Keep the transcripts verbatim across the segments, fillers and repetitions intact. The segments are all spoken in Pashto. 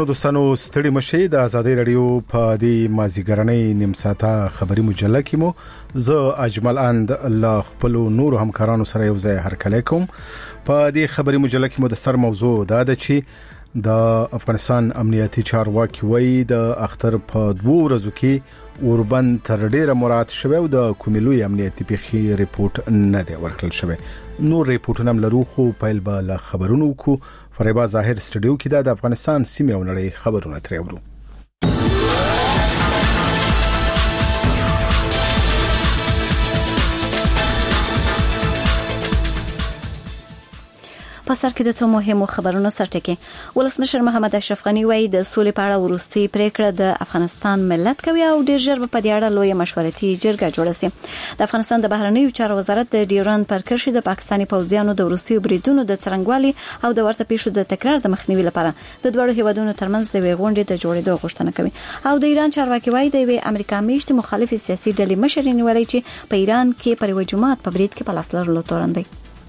درنو دوستانو ستړي مشي د ازادي رادیو په دې مازیګرنۍ نیم ساعته خبري مجله کې مو زه اجمل اند الله خپل نور همکارانو سره یو ځای هرکلی کوم. په دې خبري مجله کې مو د سر موضوع دا ده چې د افغانستان امنیتي چارواکي وایي د اختر په دوه ورځو کې اوربند تر ډیره مراد شوی او د کوملوي امنیتي پیښې ریپورت نه دی ورکړل شوی. نور ریپورتونه هم لرو خو پیل به له خبرونو کو. فریبا ظاهر سټډیو کې د افغانستان سیمه او نړۍ خبرونه ترې اورو. په سر کې د څو مهمو خبرونو سرټکی. ولسمشر محمد اشرف غنی وایي د سولې په اړه ورستي پریکړه د افغانستان ملت کوي او ډیر ژر په دې اړه لوی مشورتي جرګه جوړه شي. د افغانستان د بهرنیو چارو وزارت د ډیورند پر کرښې د پاکستاني پوځیانو د ورستي بریدونو د څرنګوالي او د ورته پیښو د تکرار د مخنیوي لپاره د دوړو هیوادونو ترمنځ د غونډې د جوړېدو غوښتنه کوي. او د ایران چارواکي وایي د امریکا میشت مخالف سیاسي ډلې مشر نیولای چې په ایران کې پر یو جماعت په برید کې په لاس لرلو تورن دی.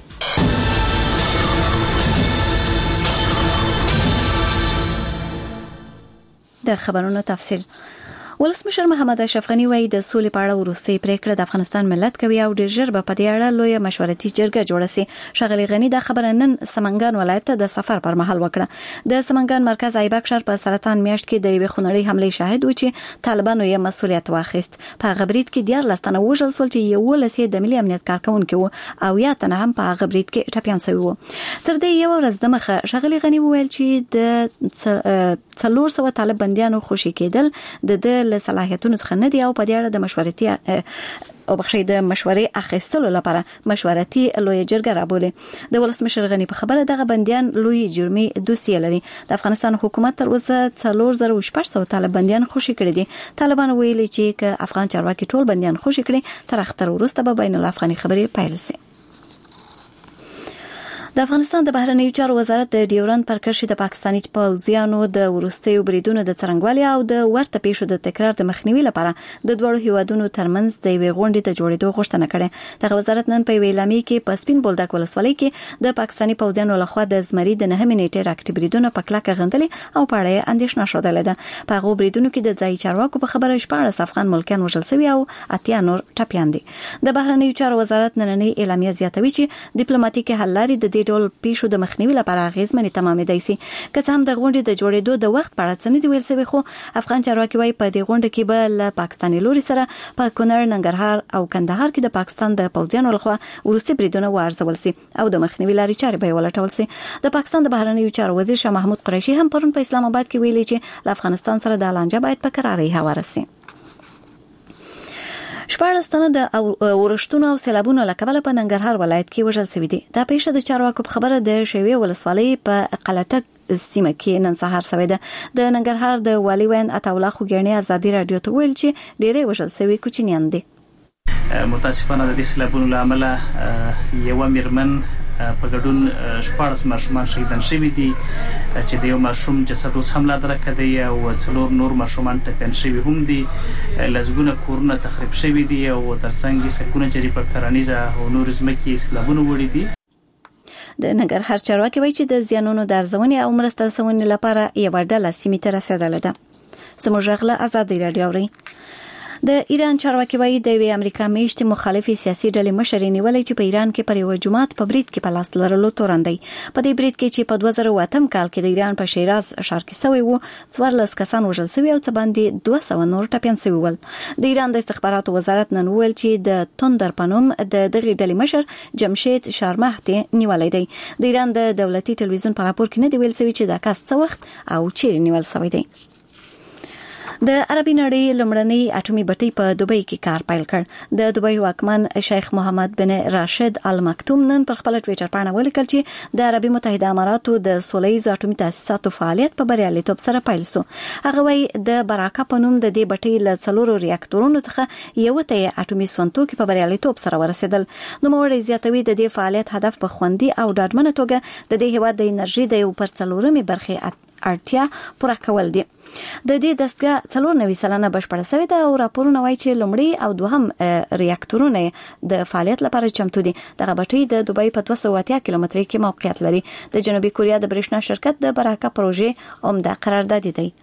د خبرونو تفصیل. ولسمشر محمد اشرف غنی وایي د سولې په اړه ورستي پریکړه د افغانستان ملت کوي او ډیر ژر به په دې اړه لوی مشورتي جرګه جوړه شي. شغلی غنی د خبره نن سمنګان ولایت ته د سفر پر مهال وکړه. د سمنګان مرکز ایبک شهر په سرطان میاشت کې د یوې خونړۍ حمله شاهد و چې طالبانو یې مسؤلیت واخیست. په غبرید کې ډیر لستنه وژل سول چې یو لسې د ملي امنیت کارکونکو وو او یا تنه هم په غبرید کې ټپيان شوی وو. تر دې یو ورځ د مخه شغلی غنی وویل چې د څلور سوه طالب بنديانو خوشي کېدل د د صلاحیتونو څخه نه دی او په دې اړه د مشورتي او بخښي د مشورې اخیستلو لپاره مشورتي لوی جرګه رابولې. د ولسمشر غنی په خبره دغه بنديان لوی جرمي دوسیه لري. د افغانستان حکومت تر اوسه څلور زره شپږ سوه طالب بنديان خوشي کړي دي. طالبان ویلي چې ک افغان چارواکي ټول بنديان خوشي کړي تر اختر وروسته به بین الافغاني خبرې پیل شي. د افغانستان د بهرنیو چارو وزارت د ډیورند پر کرښې د پاکستاني پوځیانو د ورستیو بریدونو د څرنګوالي او د ورته پیښو د تکرار د مخنیوي لپاره د دوړو هیوادونو ترمنځ د یوې غونډې د جوړېدو غوښتنه کړې. دغه وزارت نن په ویلامي کې په سپین بولدک ولسوالۍ کې د پاکستاني پوځیانو لخوا د زمري د نهمې نیټې راکټ بریدونو په کلکه غندلې او په اړه اندېښنه شودلې ده. په هغه بریدونو کې د ځای چارواکو په خبره شپږ افغان ملکیان وژل شوي او اتیا نور ټپيان دي. د بهرنیو چارو وزارت نننۍ اعلامیه زیاتوي چې ډیپلوماټیک حل لارې د دې ډول پیښو د مخنیوي لپاره غیزمنې تمامېدای شي. که څه هم د غونډې د جوړېدو د وخت په اړه څه نه دی ویل شوی خو افغان چارواکي وایي په دې غونډه کې به له پاکستاني لوري سره په کونړ، ننګرهار او کندهار کې د پاکستان د پوځیانو لخوا ورستي بریدونه وارزول شي او د مخنیوي لارې چارې به ولټول شي. د پاکستان د بهرنیو چارو وزیر شاه محمود قریشي هم پرون په اسلام آباد کې ویلي چې له افغانستان سره د لانجه باید په قرارۍ هواره شي. شپږ تنه د ورښتونو او سیلابونو له کبله په ننګرهار ولایت کې وژل شوي دي. دا پیښه د چارواکو په خبره د شیوې ولسوالۍ په قلټک سیمه کې نن سهار شوې ده. د ننګرهار د والي وین عطاالله خوګیاڼي ازادي رادیو ته ویل چې ډېرې وژل شوي کوچنیان دي. متاسفانه د دې سیلابونو له امله یوه میرمن په ګډون شپاړس ماشومان شهیدان شوي دي چې د یو ماشوم جسد اوس هم لا درکه دی او څلور نور ماشومان ټپیان شوي هم دي. لسګونه کورونه تخریب شوي دي او ترڅنګ یې سلګونه جرې په کرنیزه او نور ځمکې سیلابونه وړي دي. د ننګرهار چارواکي وایي چې د زیانونو د ارزونې او مرسته رسونې لپاره یوه ډله سیمې ته رسېدلې ده. زموږ غږ له ازادي رادیو اورئ. د ایران چارواکي وایي د یوې امریکا میشتې مخالفې سیاسي ډلې مشر نیولای چې په ایران کې پر یو جماعت په برید کې په لاس لرلو تورن دی. په دې برید کې چې په دوه زره اتم کال کې د ایران په شیراز ښار کې شوی وو څوارلس کسان وژل شوي او څه باندې دوه سوه نور ټپیان شوي ول. د ایران د استخباراتو وزارت نن وویل چې د توندر په نوم د دغې ډلې مشر جمشید شارمحتي نیولی دی. د ایران د دولتي ټلویزیون په راپور کې نه دی ویل شوی چې دا کس څه وخت او چیرې نیول شوی دی. د عربي نړۍ لومړنۍ اټومي بټۍ په دوبۍ کې کار پیل کړ. د دوبۍ واکمن شیخ محمد بن راشد ال مکتوم نن پر خپل ټویټر باندې ولیکل چې د عربي متحده اماراتو د سولهییزو اټومي تاسیساتو فعالیت په بریالیتوب سره پیل شو. هغه وایي د براکا په نوم د دې بټۍ له څلورو ریاکټورونو څخه یو ته اټومي سونتوکي په بریالیتوب سره ورسېدل. نوموړی زیاتوي د دې فعالیت هدف په خوندي او ډاډمنه توګه د دې هېواد د انرژي د یو پر څلورمې برخې اړتیا پوره کول دي. د دې دستګاه څلور نوي سلنه بشپړه شوې ده او راپورونه وایي چې لومړی او دوهم ریاکټورونه د فعالیت لپاره چمتو دي. دغه بټۍ د دوبۍ په دوه سوه اتیا کیلومترۍ کې موقعیت لري. د جنوبي کوریا د برېښنا شرکت د براکا پروژې عمده قرارداد دی.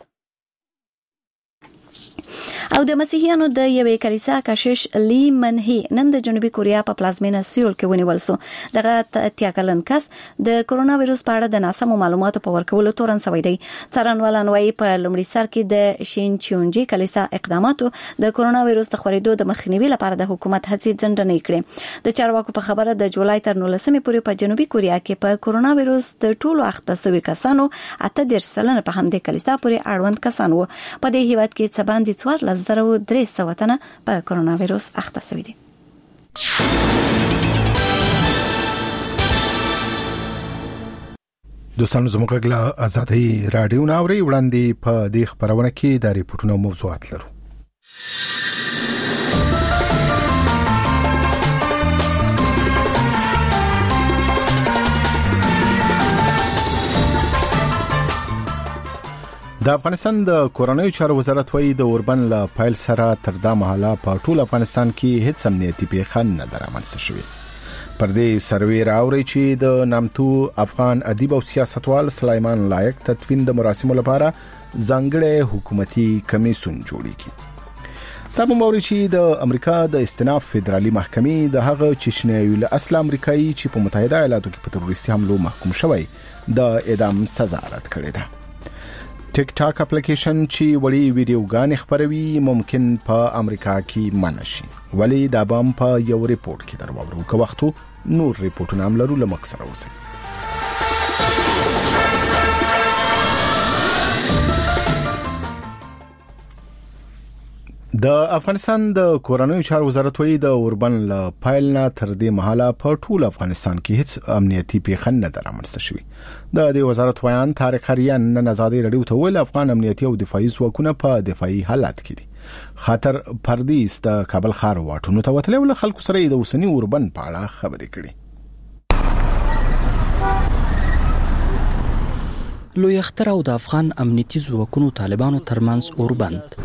او د مسیحیانو د یوې کلیسا کشیش لی منهی نن د جنوبي کوریا په پلازمینه سیول کې ونیول شو. دغه اتیا کلن کس د کرونا وایرس په اړه د ناسمو معلوماتو په ورکولو تورن شوی دی. څارنوالان وايي په لومړي سر کې د شین چیونجي کلیسا اقداماتو د کرونا وایرس د خورېدو د مخنیوي لپاره د حکومت هڅې ځنډنې کړې. د چارواکو په خبره د جولای تر نولسمې پورې په جنوبي کوریا کې په کرونا وایرس د ټولو اخته شوي کسانو اته دېرش سلنه په همدې کلیسا پورې اړوند کسان وو. په دې هیواد کې څه باندې څوارلس زره درې سوه تنه په کرونا وایرس اخته شوي دي. دوستانو زموږ غږ آزادۍ رادیو ناوړي وړاندې په دې خبرونه کې د ریپورتونو موضوعات لرو. د افغانستان د کورنیو چارو وزارت وايي د اوربند له پایل سره تر دا مهاله په ټول افغانستان کې هیڅ امنیتي پیښه نه ده رامنځته شوې. پر دې سروې راوړي چې د نامتو افغان ادیب او سیاستوال سلیمان لایق تدفین د مراسمو لپاره ځانګړی حکومتي کمیسیون جوړیږي. دا موري چې د امریکا د استناف فدرالي محکمې د هغه چشنیوي له اصل امریکایي چې په متحده ایالاتو کې په تروریستي حملو محکوم شوی د اعدام سزا رد کړې ده. ټیک ټاک اپلیکیشن چې وړي ویډیوګانې خپروي ممکن په امریکا کې منع شي. ولی دا بام په یو ریپورت کې درواورو که وختو نور ریپورتونه هم لرو لمک سره اوسئ. د افغانستان د کورنیو چارو وزارت وايي د اوربند له پایل نه تر دې مهاله په ټول افغانستان کې هیڅ امنیتي پیښه نه ده رامنځته شوې. د دې وزارت ویان طارق هریان نن ازادي رادیو ته ویل افغان امنیتي او دفاعي ځواکونه په دفاعي حالت کې دي. خاطر پردیس د کابل ښار واټونو ته وتلې ول خلکو سره د اوسنی اوربند په اړه خبرې کړې. لوی اختر او د افغان امنیتي ځواکونو طالبانو ترمنځ اوربند.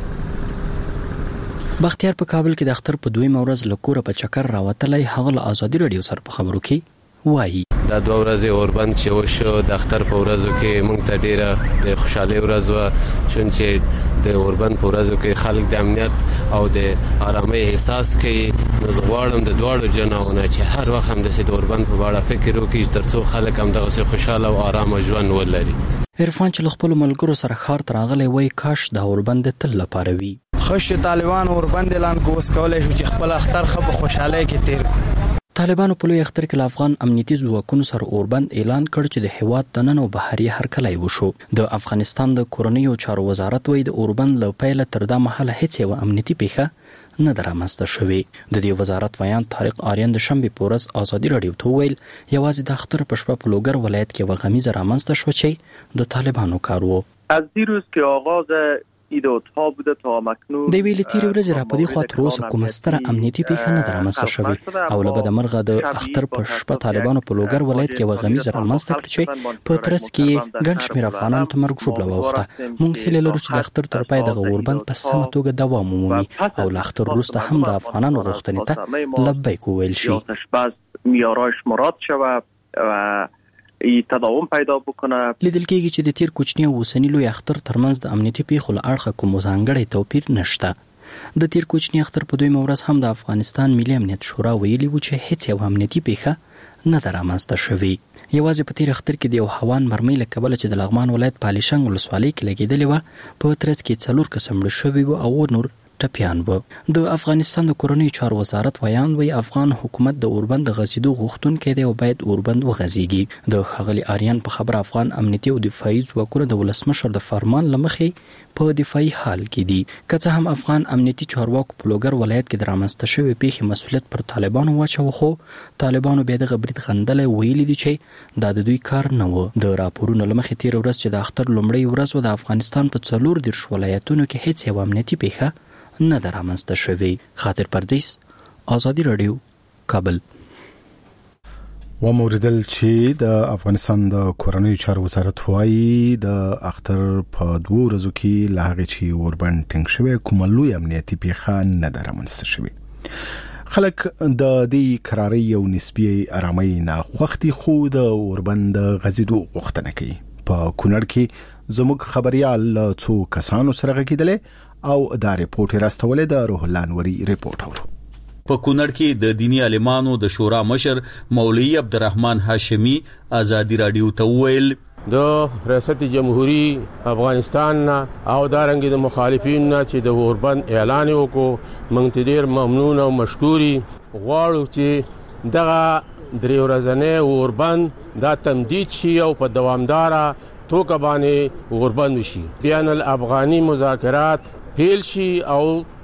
بختیار په کابل کې د اختر په دویمه ورځ له کوره په چکر راوتلی هغه له ازادي رادیو سره په خبرو کې وایي دا دوه ورځې اوربند چې وشو د اختر په ورځو کې موږ ته ډیره د خوشحالۍ ورځ وه چون چې د اوربند په ورځو کې خلک د امنیت او د آرامۍ احساس کوي. نو زه غواړم د دواړو جناونه چې هر وخت همداسې د اوربند په اړه فکر وکړي تر څو خلک همدغسې خوشحاله او آرامه ژوند ولري. عرفان چې له خپلو ملګرو سره ښار ته راغلی وایي کاش د اوربند د تل لپاره وي. خوش طالبان اوربند اعلان کو اوس کولای شو چې خپل اختر خو په خوشحالۍ کې تیر کړو. طالبانو په لوی اختر کې له افغان امنیتي ځواکونو سره اوربند اعلان کړ چې د هیواد دننه او بهري هرکلی وشو. د افغانستان د کورنیو چارو وزارت وایي د اوربند له پیله تر دا مهاله هیڅ یوه امنیتي پیښه نه ده رامنځته شوې. د دې وزارت ویان طارق آریان د شنبې په ورځ ازادي رادیو ته وویل یوازې د اختر په شپه په لوګر ولایت کې یوه غمیزه رامنځته شوه چې د طالبانو کار و. از دیروز که آغاز ایدادها بوده تا مکنون د ویلې تیرې ورځې را پدې خوا تر اوسه کومه ستره امنیتي پیښه نه ده رامنځته شوې او له بده مرغه د اختر په شپه طالبانو په لوګر ولایت کې یوه غمیزه رامنځته کړه چې په ترڅ کې ګڼ شمېر افغانانو ته مرګ ژوبله واوښته. موږ هیله لرو چې د اختر تر پای دغه اوربند په سمه توګه دوام ومومي او له اختر وروسته هم د افغانانو غوښتنې ته لبیک وویل شي. معیارش مراد شود و تداوم پیدا بکنه. لیدل کېږي چې د تیر کوچنی او اوسنی لوی اختر ترمنځ د امنیتي پیښو له اړخه کوم ځانګړی توپیر نشته. د تیر کوچنی اختر په دویمه ورځ هم د افغانستان ملي امنیت شورا ویلي و چې هیڅ یو امنیتي پیښه نه ده رامنځته شوې. یوازې په تیر اختر کې د یو هوان مرمۍ له کبله چې د لغمان ولایت په الیشنګ ولسوالۍ کې لګېدلې وه په ترڅ کې څلور کسه مړه شوي وو او نور ټپیان وو. د افغانستان د کورنیو چارو وزارت ویان وی افغان حکومت د اوربند د غځېدو غوښتونکی دی او باید اوربند وغځېږي. د ښاغلي آریان په خبره افغان امنیتي او دفاعي ځواکونه د ولسمشر د فرمان له مخې په دفاعي حال کې دي. که څه هم افغان امنیتي چارواکو په لوګر ولایت کې د رامنځته شوې پیښې مسؤلیت پر طالبانو واچوه خو طالبانو بیا دغه برید غندلی ویلي دي چې دا د دوی کار نه و. د راپورونو له مخې تېره ورځ چې د اختر لومړۍ ورځ و د افغانستان په څلور دېرش ولایتونو کې هیڅ یوه امنیتي پیښه نه ده رامنځته شوې. خاطر پردیس، ازادي رادیو، کابل. و موردل چې د افغانستان د کورنۍ چارو وزارت وایي د اختر په دوه ورځو کې له هغې چې اوربند ټینګ شوی کومه لوی امنیتي پیښه نه ده رامنځته شوې. خلک د دې کرارۍ یو نسبي ارامۍ نه خوښ دي، خو د اوربند د غځېدو غوښتنه کوي. په کونړ کې زموږ خبريال له څو کسانو سره غږېدلی او دا ریپورټ یې راستولی. د روح الله انوري ریپورټ اورو. په کونړ کې د دینی عالمانو د شورا مشر مولوي عبدالرحمن هاشمي ازادي رادیو ته وویل د ریاست جمهوریت افغانستان او دارنګ د مخالفین چې د اوربند اعلان وکړو، موږ ته ډیر ممنون او مشکوري غواړو چې دغه درې ورځې اوربند دا تمدید شي او په دوامدار توګه باندې اوربند وشي. بین الافغاني مذاکرات پیل شي او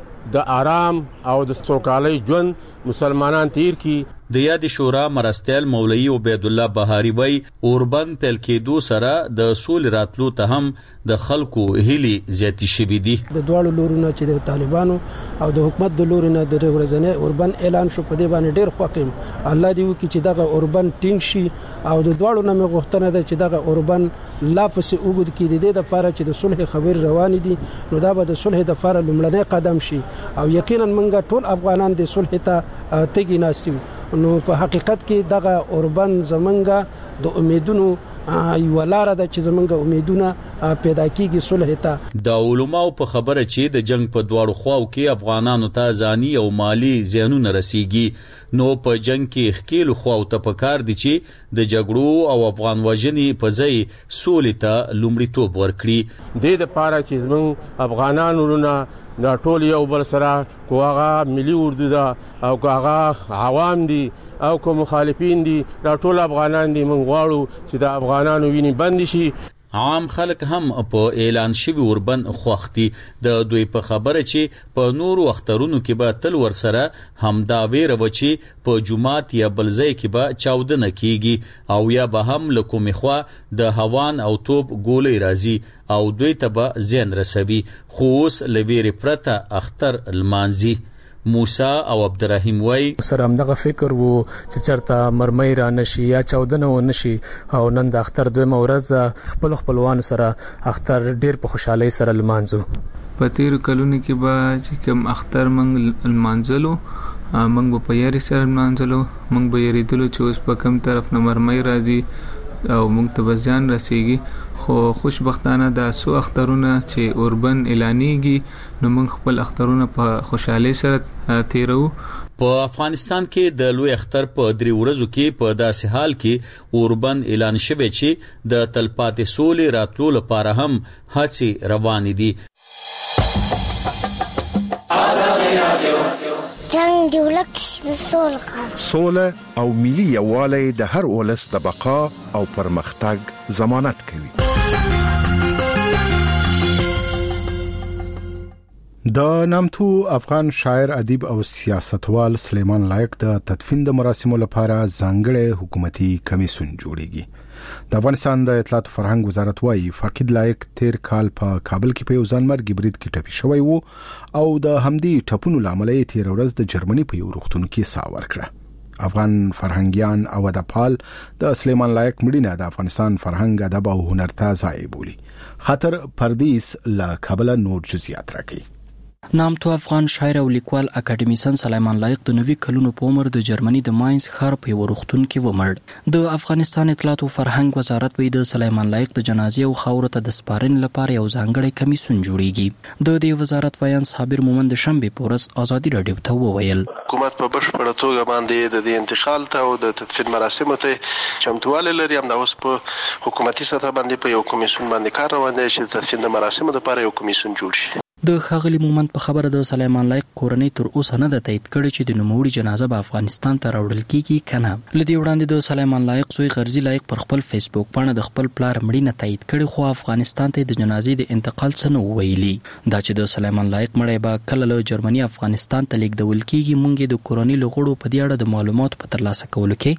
د آرام او د سوکالۍ ژوند مسلمانان تیر کی. د یاد شورا مرستیال مولوی عبید الله بهاری وای اوربند پیل کېدو سره د سول راتلو ته هم د خلکو هلي زیاتی شوې دي. د دوړو لورونه چې د طالبانو او د حکومت د لورونه د ورځنې اوربند اعلان شو، په دې باندې ډېر خوښیم. الله دې وکړي چې دغه اوربند ټینګ شي او د دوړو نه مې غوښتنه ده چې دغه اوربند لا پسې وګد کړي. د دې لپاره چې د صلح خبرې روان دي، نو دا به د صلح لپاره لومړنی قدم شي او یقینا موږ ټول افغانان د صلح ته تګي ناستو. نو په حقیقت کې دغه اوربند زمونږ د امیدونو یو لار ده چې زمونږ امیدونه پیدا کیږي صلح ته. د علماو په خبره چې د جنگ په دواړو خواو کې افغانانو ته ځاني او مالی زیانونه رسیږي، نو په جنگ کې خکیل خواو ته پکار دي چې د جګړو او افغان وژنې په ځای سولې ته لومړیتوب ورکړي. د لپاره چې زمونږ افغانانو ورونه دا ټول یو بل سره کوغه ملي اردو دا او کوغه عوام دي او کوم مخالفین دي، دا ټول افغانان دي. موږ غواړو چې د افغانانو ویني بند شي. عام خلک هم په اعلان شوی اوربند خوښتي. د دوی په خبره چې په نور اخترونو کې به تل ور سره هم دا ویره و چې په جمعات یا بلځای کې به چاودنه کیږي او یا به هم له کومې خوا د هوان او توپ ګولۍ راځي او دوی ته به زیان رسوي. خو اوس له ویرې پرته اختر لمانځي. موسی او عبدالرحیم وای سره همدغه فکر وو چې چرته مرمۍ را نشي یا چاودنه و نشي او نن د اختر دویمه ورځ خپل خپلوانو سره اختر ډیر په خوشحالۍ سره لمانځو. په تیر کلونو کې به چې کوم اختر موږ لمانځلو، موږ به په یاري سره لمانځلو، موږ به یریدلو چې اوس په کوم طرف نه مرمۍ راځي او موږ ته به زیان رسیږي. خو خوشبختانه دا سو اخترونه چې اوربند اعلانېږي، نو موږ خپل اخترونه په خوشحالۍ سره تیرو. په افغانستان کې د لوی اختر په درې ورځو کې په داسې حال کې اوربند اعلان شوی چې د تلپاتې سولې راتلو لپاره هم هڅې روانې دي. جنگ دی ولک د سولخه سوله او ملي یووالی د هر ولس د بقا او پرمختګ ضمانت کوي. د نامتو افغان شاعر، ادیب او سیاستوال سلیمان لایق د تدفین د مراسمو لپاره ځانګړی حکومتي کمیسیون جوړیږي. د افغانستان د اطلاعات او فرهنګ وزارت وايي فاقد لایق تیر کال په کابل کې په یو ځانمرګي برید کې ټپي شوی وو او د همدې ټپونو لامل یې تیر ورځ د جرمني په یو روغتون کې ساه ورکړه. افغان فرهنګیان او ادبپال د سلیمان لایق مړینه د افغانستان فرهنګ، ادب او هنر ته ضایع بولي. خاطر پردیس له کابل نور جزئیات راکړي. نامتو افغان شاعر او لیکوال اکاډمیسن سلیمان لایق د نوي کلونو په عمر د جرمني د ماینز ښار په یو روغتون کې ومړ. د افغانستان اطلاعات او فرهنګ وزارت وایي د سلیمان لایق د جنازې او خاورو ته د سپارنې لپاره یو ځانګړی کمیسیون جوړیږي. د دې وزارت وایي صابر مومند د شنبه په ورځ ازادي رادیو ته وویل حکومت په بشپړه توګه باندې د دې انتقال ته او د تدفین مراسمو ته چمتوالی لري. هم د اوس په حکومتي سطح باندې په یو کمیسیون باندې کار روان دی چې د تدفین د مراسمو لپاره یو کمیسیون جوړ شي. د ښاغلي مومند په خبره د سلیمان لایق کورنۍ تر اوسه نه ده تایید کړې چې د نوموړي جنازه به افغانستان ته راوړل کیږي کنه. لدې وړاندې د سلیمان لایق زوی غرزي لایق پر خپل فیسبوک باندې د خپل پلار مړینه تایید کړي، خو افغانستان ته د جنازې د انتقال څه نه ویلي. دا چې د سلیمان لایق مړی به کله له جرمني افغانستان ته لیږدول کیږي، مونږ د کورنۍ لغړو په دې اړه د معلوماتو په ترلاسه کولو کې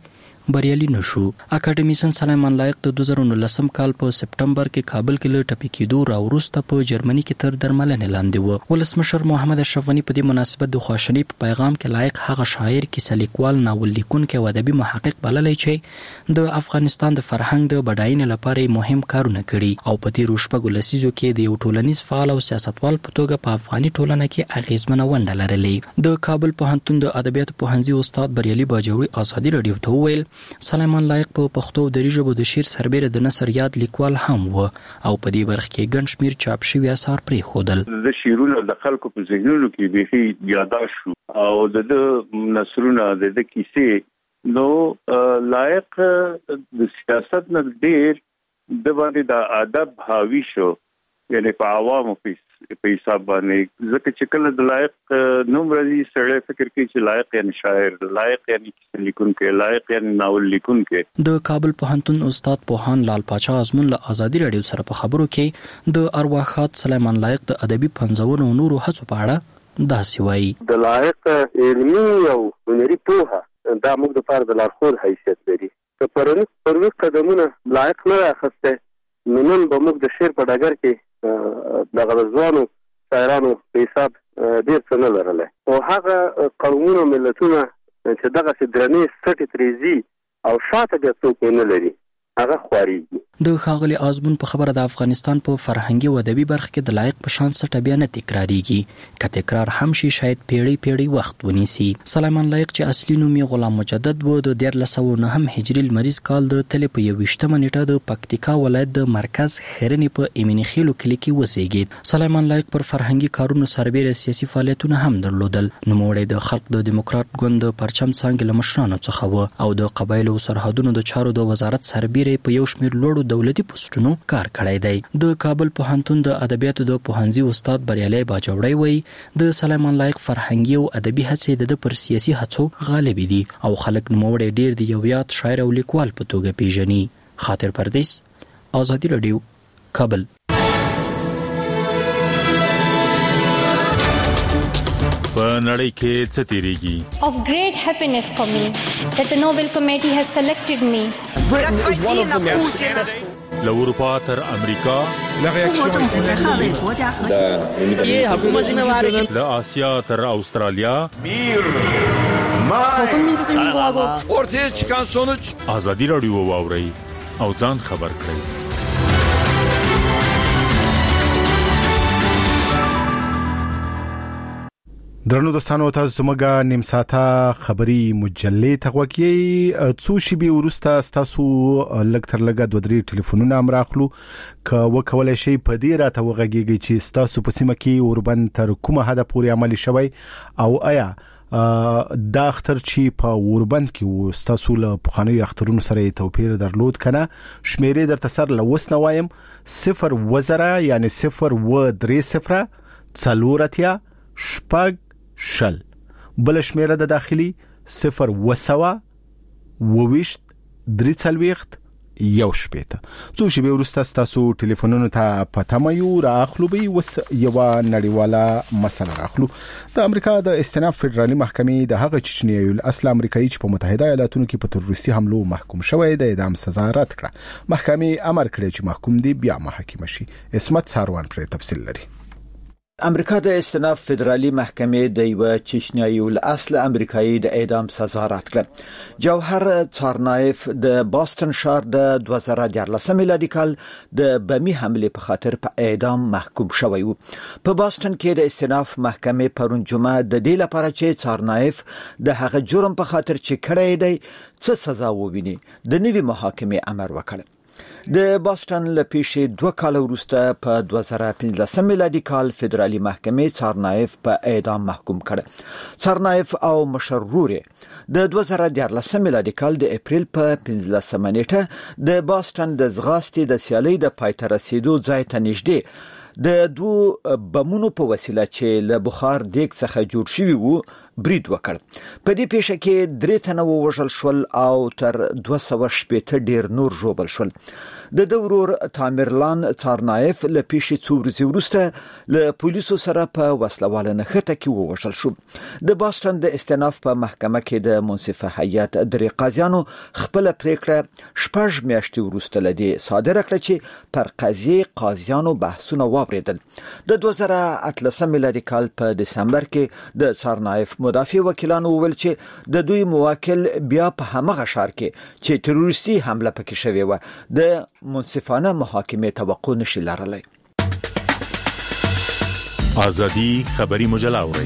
بریالي نشو. اکیډمیسن سلیمان لایق د دوه زره نولسم کال په سپټمبر کې کابل کې له ټپي کېدو راوروسته په جرمني کې تر درملنې لاندې و. ولسمشر محمد اشرف غني په دې مناسبت د خواشینۍ په پیغام کې لایق هغه شاعر کیسه لیکوال ناول لیکونکی او ادبي محقق بللی چې د افغانستان د فرهنګ د بډاینې لپاره مهم کارونه کړي او په تیرو شپږو لسیزو کې د یو ټولنیز فعال او سیاستوال په توګه په افغاني ټولنه کې اغیزمنه ونډه لرلې. د کابل پوهنتون د ادبیاتو پوهنځي استاد بریالي باجوړي ازادي رادیو ته وویل سلیمان لایق په پښتو او دری ژبو د شعر سربېره د نثر یاد لیکوال هم و او په دې برخه کې ګڼ شمېر چاپ شوي اثار پرېښودل. د شعرونو د خلکو په ذهنونو کې بیخي یاداشت شو او د نثرونه د کیسې نو لایق د سیاست نه ډېر د باندې د ادب حاوی شو، یعنی په عوامو په حساب باندې ځکه چې کله د لایق نوم راځي سړی فکر کوي چې لایق یعنی شاعر، لایق یعنی کیسه لیکونکی، لایق یعنی ناول لیکونکی. د کابل پوهنتون استاد پوهان لال پاچا ازمون له ازادي رادیو سره په خبرو کې د ارواښاد سلیمان لایق د ادبي پنځونو او نورو هڅو په اړه داسې وایي. د لایق علمي او هنري پوهه دا موږ لپاره د لارښود حیثیت لري. که پرونی قدمونه لایق نه راخسته نو نن به موږ د شعر په ډګر کې دغه ځوانو شاعرانو په حساب ډېر څه نه لرلی او هغه قومونه ملتونه چې دغسې درنې سټې ترې ځي او شاته بیا څوک نه لري هغه خوارېږي. د ښاغلي ازمون په خبره د افغانستان په فرهنګي او ادبي برخه کې د لایق په شان سټه بیا نه تکراریږي، که تکرار هم شي شاید پیړۍ پیړۍ وخت ونیسي. سلیمان لایق چې اصلي نوم یې غلام مجدد و د دیارلس سوه نهم هجري لمریز کال د تلې په یوویشتمه نیټه د پکتیکا ولایت د مرکز خیرنې په ایمني خیلو کلي کې وزیږید. سلیمان لایق پر فرهنګي کارونو سربېره سیاسي فعالیتونه هم درلودل. نوموړی د خلق د دیموکرات ګوند د پرچم څانګې له مشرانو څخه و او د قبایلو سرحدونو د چارو د وزارت سربېره په یو شمېر لوړو دولتي پوسټونو کار کړی دی. د کابل پوهنتون د ادبیاتو د پوهنځي استاد بریالي باجوړی وایي د سلیمان لایق فرهنګي او ادبي هڅې د پر سیاسي هڅو غالبې دي او خلک نوموړی ډېر د یو یاد شاعر او لیکوال په توګه پیژني. خاطر پردیس، ازادي رادیو، کابل. په نړۍ کې څه تیریږي؟ Of great happiness for me that the Nobel Committee has selected me. Britain is one of the most successful. له اروپا تر امریکا، له آسیا تر استرالیا، ortaya çıkan sonuç. ازادي رادیو واورئ او ځان خبر کړئ. درنو دوستانو، تاسو زموږه نیم ساعته خبري مجلې ته غوږی. څو شیبې وروسته تاسو لږ تر لږه دوه درې ټلیفونونه هم راخلو که وکولای شي په دې راته وغږیږي چې تاسو په سیمه کې اوربند تر کومه حد پورې عملي شوی او آیا دا اختر چې په اوربند کې و تاسو له پخوانیو اخترونو سره توپیر درلود کنه. شمیرې درته سر له وس نه وایم صفر وزره یعنی صفر و درې صفر څلورتیا شپږ شل. بل شمیره د داخلي صفر وسوه وویشت درې څلوېښت یو شپېته. څو شیبې وروسته ستاسو ټلیفونونو ته پته یو راخلو به اوس یوه نړیواله مسله راخلو. د امریکا د استناف فدرالي محکمې د هغه چچنیایي الاصل امریکایي چې په متحده ایالاتونو کې په تروریستي حملو محکوم شوی د اعدام سزا رد کړه. محکمې امر کړی چې محکوم دی بیا محاکمه شي. اسمت ساروان پر تفصیل لري. امریکا د استناف فدرالي محکمې د یو چچنیایي الاصل امریکایي د اعدام سزا رد کړه. جوهر څارنایف د باستن ښار د دوه زره دیارلس میلادي کال د بمي حمله په خاطر په اعدام محکوم شوی و. په باستن کې د استناف محکمې پرون جمعه د دې لپاره چې څارنایف د هغه جرم په خاطر چې کړی دی څه سزا وویني د نوي محاکمې امر وکړ. د باستن لپیشي دوه کال وروسته په دوه زره پنځلس میلادي کال فدرالي محکمې څارنایف په اعدام محکوم کړ. څارنایف او مشرور د دوه زره دیارلس میلادي کال د اپریل په پنځلسمه نیټه د باستن د ځغاستې د سیالۍ د پای ته رسیدو ځای ته نږدې د دوه بمونو په وسیله چې له بخار دیګ څخه جوړ شوی وو برید وکړ. په دې پیښه کې درې تنه ووژل شول او تر دوه سوه شپېته ډیر نور ژوبل شول. د دورور تامرلان څارنایف له پیښې څو ورځې وروسته له پولیسو سره په وسلواله نښته کې ووژل شو. د باستون د استئناف په محکمه کې د منصفه هیئت درې قاضیانو خپل پریکړه شپږ میاشتې وروسته لدی صادره کړه چې پر قضیه قاضیانو بحثونه واوریدل. د دوه زره اتلسم میلادي کال په دسمبر کې د څارنایف مدافع وکیلانو وویل چې د دوی موکل بیا په همغه ښار کې چې تروریستي حمله پکې شوې و د منصفانه محاکمې توقع نشي لرلی. ازادي خبري مجله اوري.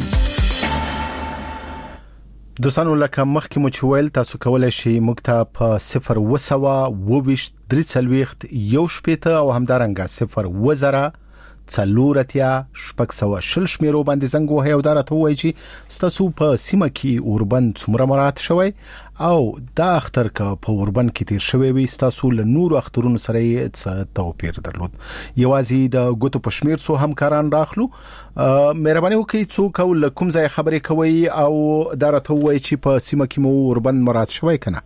دوستانو لکه مخکې مو چې ویل تاسو کولای شئ موږ ته په صفر وسوه اوويشت درې څلوېښت یو شپېته او همدارنګه صفر وزره څلور اتیا شپږ سوه شل شمیرو باندې زنګ وهئ او دا راته ووایئ چې ستاسو په سیمه کې اوربند څومره مراعات شوی او دا اختر که په اوربند کې تیر شوی وي ستاسو له نورو اخترونو سره یې څه توپیر درلود. یوازې د ګوتو په شمیر څو همکاران راخلو. مهرباني وکړئ څوک او له کوم ځای خبرې کوي او دا راته ووایئ چې په سیمه کې مو اوربند مراعات شوی که نه.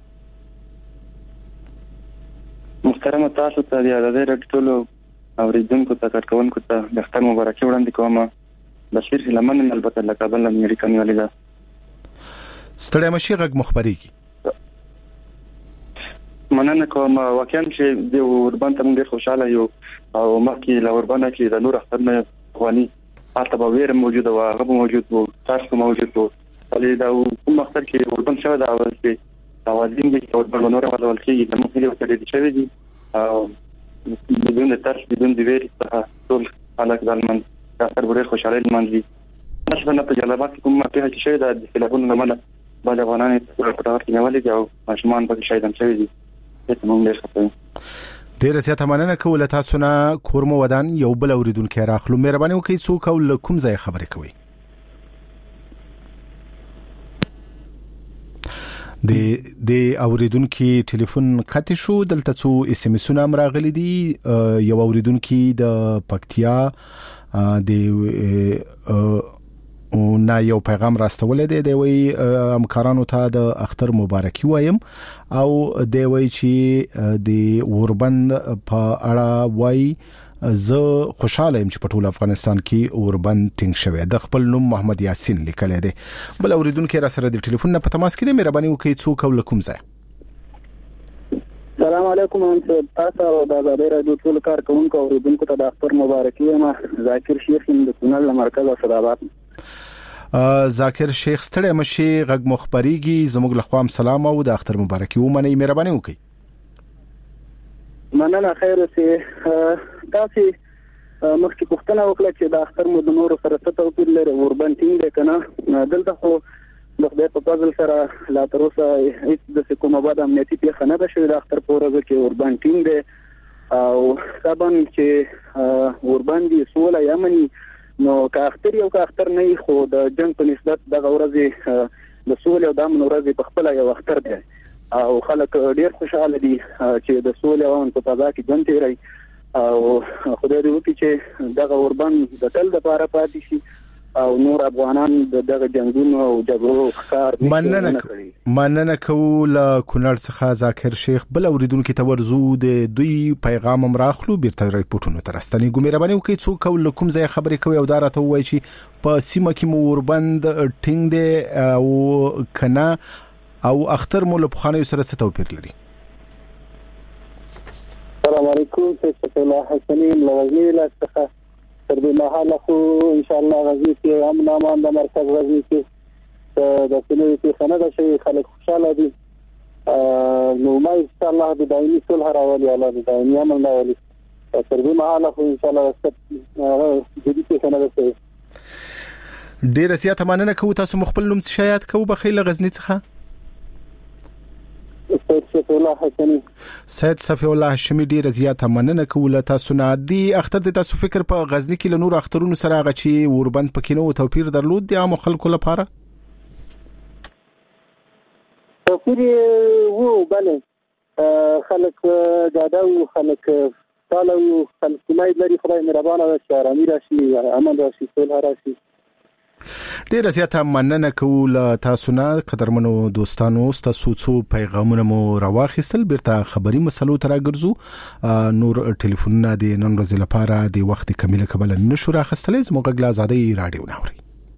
محترمه تاسو ته د ازادۍ راډیو ټولو اوریدونکو ته کارکونکو ته د اختر مبارکي وړاندې کوم. بشیر هلمن البته له کابل نه امریکا نیولې ده. ستړی مشي غږ مخبريږي. مننه کوم. واقعا چې د اوربند ته موږ ډېر خوشاله یو او مخکې له اوربند کې د نور اختر نه غواني هلته به ویره موجوده وه، هغه به موجود و، تاسو موجود و، ولې دا کوم اختر کې اوربند شوی دا اول چې اوازین دي چې اوربند نور ولول کېږي د موږ هیله ورته ډېرې شوې دي او بدون ترس بدون د ویرې څخه ټول خلک ځانمن د اختر به ډېر خوشحالۍ لمانځي. مشبه نه په جلال آباد کې کومه پیښه چې شوې ده د سیلابونو له امله بعضې افغانان یې په ټغر کې نیولي دي او ماشومان پکې شهیدان شوي دي. دې ته موږ ډېر خفه یو. ډېره زیاته مننه کوو له تاسو نه. کور مو ودان یو بل اورېدونکی راخلو. مهرباني وکړئ څوک او له کوم ځای خبرې کوئ. د د اوریدونکو ټلیفون قطع شو. دلته څو اس ام اسونه هم راغلي دي. یو اوریدونکو د پکتیا د او نه یو پیغام راستول دی دی وی همکارانو ته د اختر مبارکي وایم او دی وی چې د اوربند په اړه وای زه خوشاله يم چې په ټول افغانستان کې اوربند ټینګ شوی. د خپل نوم محمد یاسین لیکلی دی. بل اوریدونکو را سره د ټلیفون نه په تماس کې دی. مهرباني وکړئ څوک او کوم ځای. السلام علیکم. تاسو د ازادۍ راډیو ټول کارکونکو اوریدونکو ته د اختر مبارکي وایم. ذاکر شیخ د کونړ مرکز اسداباد. ذاکر شیخ ستړی مشي غږ مخبريږي. زموږ له خوا سلام او د اختر مبارکي ومنئ. مهرباني وکړئ. مننه. خیر اوسې. تاسو مخکې پوښتنه وکړه چې د اختر مو د نورو سره څه توپیر لري. اوربند ټینګ دی که نه؟ دلته خو د خدای په فضل سره لا تر اوسه هیڅ داسې کومه بده امنیتي پیښه نه ده شوې د اختر په ورځو کې. اوربند ټینګ دی او طبعا چې اوربند یې سوله یا امن نو که اختر یو که اختر نه خو د جنګ په نسبت دغه ورځې د سولې او د امن ورځې په خپله یو اختر دی او خلک ډېر خوشحاله دي چې د سولې او امن په فضا کې ژوند تېروي او خدای دې وکړي چې دغه اوربند د تل دپاره پاتې شي او نور افغانان د دغه جنگونو او جګړو ښکار مننه مننه کوو له کونړ څخه ذاکر شیخ. بل اوریدونکو ته ورزو د دوی پیغام هم راخلو بیرته ریپورتونو ته راستنیږو. مهرباني وکړئ څوک او له کوم ځای خبرې کوي او دا راته ووایي چې په سیمه کې مو اوربند ټینګ دی او کنه او اختر مو له پخوانیو سره څه توپیر لري. السلام علیکم. سید الله حسنی له غزني ولایت څخه تر دې مهاله خو ان شاء الله غزني کې امن امان د مرکز غزني کې د سولې پیښه نه ده شوې. خلک خوشاله دي. نو ما ان شاء الله د دایمي صلح راولي الله د دایمي امن راولي. تر دې مهاله خو ان شاء الله د دې پیښه نه ده شوې. ډېره زیاته مننه کوو. تاسو مخبل نوم څه شایعات کوو بخیل غزني څخه؟ صفی الله حشمی. سید صفی الله حشمی ډیره زیاته مننه کوله تاسو نه. دی اختر د تاسو فکر په غزنی کې له نور اخترونو سره هغه چې اوربند پکې نو توپیر درلود دی عام خلکو لپاره؟ توپیر وو بله خلک ډاډه وو، خلک ساله وو، خلک امید لري خدای مهربانه ده چې ارامي راشي، امن راشي، صلح راشي. ډیر زیاته مننه کوم تاسو نه قدرمنو دوستانو تاسو څو پیغامونه مو راوخیستل بیرته خبري مسلو تر راګرځو نور ټلیفونونه د نن ورځې لپاره د وخت کمیله کبل نشو راخستلې زموږ غلا آزادي رادیو ناوري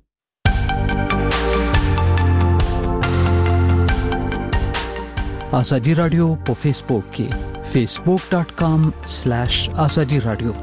آزادی رادیو په فیسبوک کې facebook dot com slash azadi radio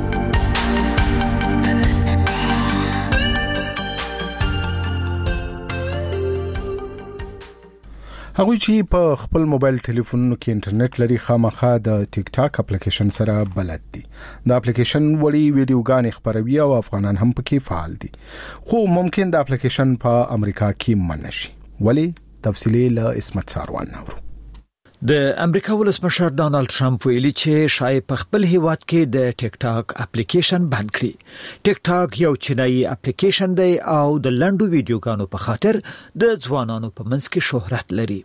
هغوی چې په خپل موبایل ټلیفونونو کې انټرنیټ لري خامخا د ټیک ټاک اپلیکیشن سره بلد دي. د اپلیکیشن وړي ویډیوګانې خپروي او افغانان هم پکې فعال دي. خو ممکن د اپلیکیشن په امریکا کې منع شي. ولی تفصیلی له اسمت ساروان نورو. د امریکا ولسمشر ډانلډ ټرمپ ویلي چې شاید په خپل هیواد کې د ټیک ټاک اپلیکیشن بند کړي. ټیک ټاک یو چینایي اپلیکیشن دی او د لنډو ویډیوګانو په خاطر د ځوانانو په منځ کې شهرت لري.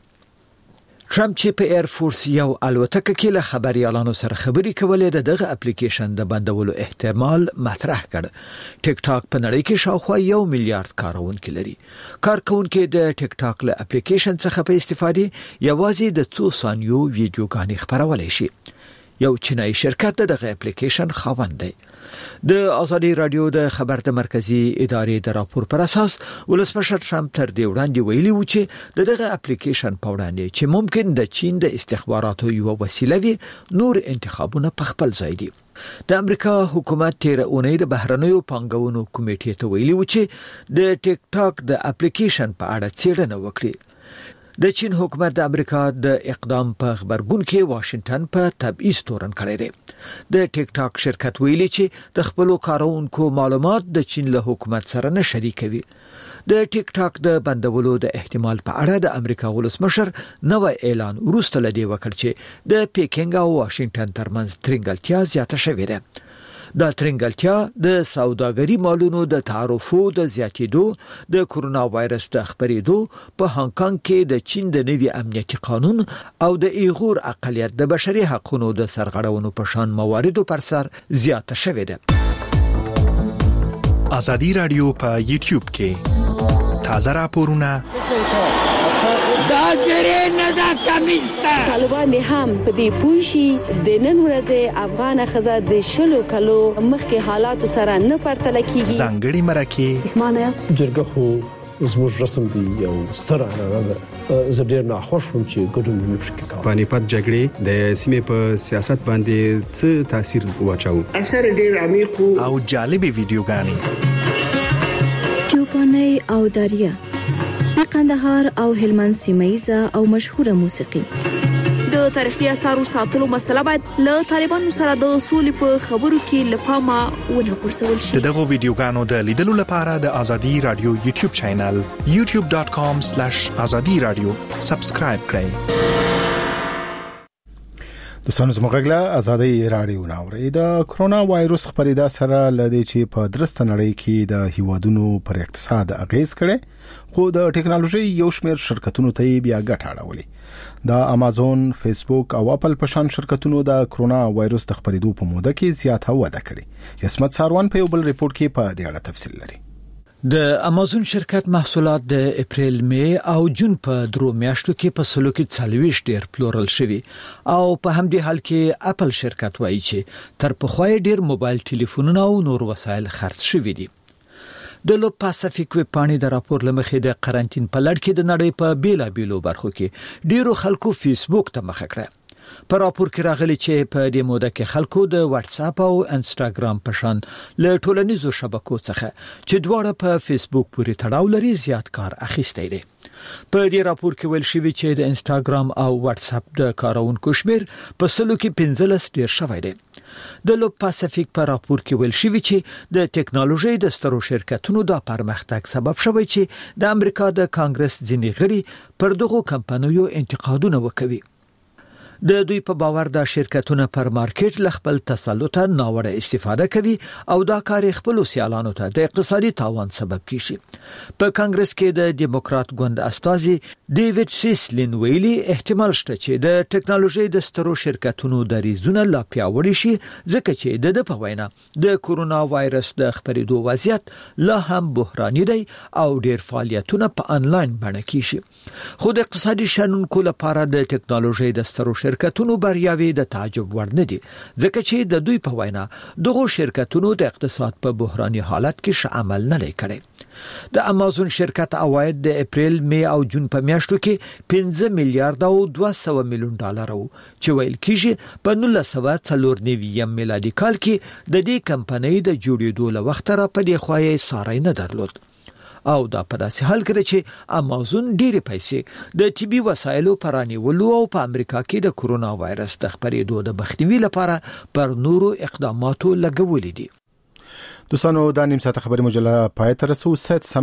ټرمپ چې په ایر فورس یو الوتکه کې له خبريالانو سره خبري کولې د دغه اپلیکیشن د بندولو احتمال مطرح کړ. ټیک ټاک په نړۍ کې شاوخوا یو میلیارډ کارونکي لري. کارکونکي د ټیک ټاک له اپلیکیشن څخه په استفادې یوازې د څو ثانیو ویډیوګانې خبرولای شي. یو چینایي شرکت دغه اپلیکیشن خاوند دی. د آزادی رادیو د خبر د مرکزی ادارې د راپور پر اساس ولسمشر ټرمپ تر دې وړاندې ویلي و چې دغه اپلیکیشن په وړاندې چې ممکن د چین د استخباراتو یو وسیله وي نور انتخابونه په خپل ځای دي. د امریکا حکومت تیر اونۍ د بهرنیو پانګونو کمیټې ته ویلي و چې د ټیک ټاک د اپلیکیشن په اړه څېړنه وکړي. د چین حکومت د امریکا د اقدام په خبرګون کې واشنگټن په تبعیض تورن کړی دی. د ټیک ټاک شرکت ویلي چې د خپل کارونکو معلومات د چین له حکومت سره نه شریکوي. د ټیک ټاک د بندولو د احتمال په اړه د امریکا ولسمشر نوې اعلان وروسته لدی وکړ چې د پیکینګ او واشنگټن ترمنځ ترنګلتیا زیاته شوې ده. دا ترنګلتیا د سوداګري مالونو د تعرفو د زیاتېدو د کرونا وایرس د خپرېدو په هانګ کانګ کې د چین د نوي امنیتي قانون او د ایغور اقلیت د بشري حقوقو د سرغړونو په شان مواردو پر سر زیاته شوې ده. آزادی رادیو په یوټیوب کې تازه راپورونه دا زری نه دا کمیسته طالبان هم په دې پوښي د نن ورځې افغان خزه د شلو کلو مخکې حالات سره نه پرتل کیږي. ځانګړي مرکه معنی است جرګه خو زموږ رسم دی یو ستر عنعنه ده. زه ډیر ناخوښ وم چې ګډون نه پکې کوم. پانیپت جګړې د سیمې په سیاست باندې څه تاثیر واچاو؟ اثر ډیر عمیق او جالبه ویډیوګانې چوپاني او دریا د قندهار او هلمند سیمایزه او مشهوره موسیقي. د تاریخي اثارو ساتلو مسله باید له طالبانو سره د اصول په خبرو کې لپاره ونه پرسول شي. دغه ویډیوګانو د لیدلو لپاره د آزادی رادیو یوټیوب چینل youtube dot com slash azadi radio سبسکرایب کړئ. د سنوز مغلا آزادی رادیو ناوري د کرونا وایروس خبرېدا سره لدی چې په درسته نړۍ کې د هیوادونو پر اقتصاد اغیز کړي خو د ټکنالوژي یو شمېر شرکتونو ته بیا ګټه اړولې. د امازون، فیسبوک او اپل په شان شرکتونو د کرونا وایروس د خبرېدو په موده کې زیاته وده کړې. اسمت ساروان په یو بل ریپورت کې په دې اړه تفصیل لري. د امازون شرکت محصولات د اپریل، می او جون په درو میاشتو کې په سلو کې څلويش ډیر پلورل شوی او په همدې حال کې اپل شرکت وایي چې تر پخوای ډیر موبایل ټلیفونونه او نور وسایل خرڅ شوی دي. د لو پاسفیک ویب پاڼې د راپور لمخې د قرنټین په لړ کې د نړۍ په بیلا بیلو برخو کې ډیرو خلکو فیسبوک ته مخه کړه. په راپور کې راغلي چې په دې موده کې خلکو د واتس اپ او انستګرام په شان له ټولنیزو شبکو څخه چې دواړه په فیسبوک پورې تړاو لري زیات کار اخیستی دی. په دې راپور کې ویل شوی چې د انستګرام او واتس اپ د کارونکو شمیر په سلو کې پنځلس ډیر شوی دی. د لو پاسفیک په راپور کې ویل شوی چې د ټکنالوژي د سترو شرکتونو د پرمختګ سبب شوی چې د امریکا د کانګرس ځینې غړي پر دغه کمپنیو انتقادونه وکوي. د دوی په باور د شرکتونو پر مارکیټ لخپل تسلط ناوړه استفاده کوي او دا کار خپل سیالانو ته د اقتصادي تاوان سبب کیږي. په کانګرس کې د دیموکرات ګوند استازي ډیوډ سیسلین ویلي احتمال شته چې د ټکنالوژي د سترو شرکتونو د ریزونه لا پیاوړي شي ځکه چې د په وینا د کورونا وایرس د خپرېدو وضعیت لا هم بحراني دی او ډیر فعالیتونه په انلاین بڼه کیږي. خو د اقتصادي شنونکو لپاره د ټکنالوژي د سترو شرکتونو بریاوي د تعجب وړ نه دي ځکه چې د دوی په وینا دغه شرکتونو د اقتصاد په بحراني حالت کې ش عمل نه لري. د امازون شرکت عواید د اپریل، می او جون په میاشتو کې پنځه میلیارډ او دوه سوه میلیون ډالر وو چې ویل کیږي په نولس سوه څلور نوي میلادي کال کې د دې کمپنۍ د جوړېدو له وخت را په دې خوای ساري نه درلود. او دا په داسې حال کې چې امازون ډېرې پیسې د طبي وسایلو پرانیولو او په امریکا کې د کورونا وایرس د خپرېدو د مخنیوي لپاره پر نورو اقداماتو لګولې دي. دوستانو دا نیم ساعت خبری مجله پای ته رسو.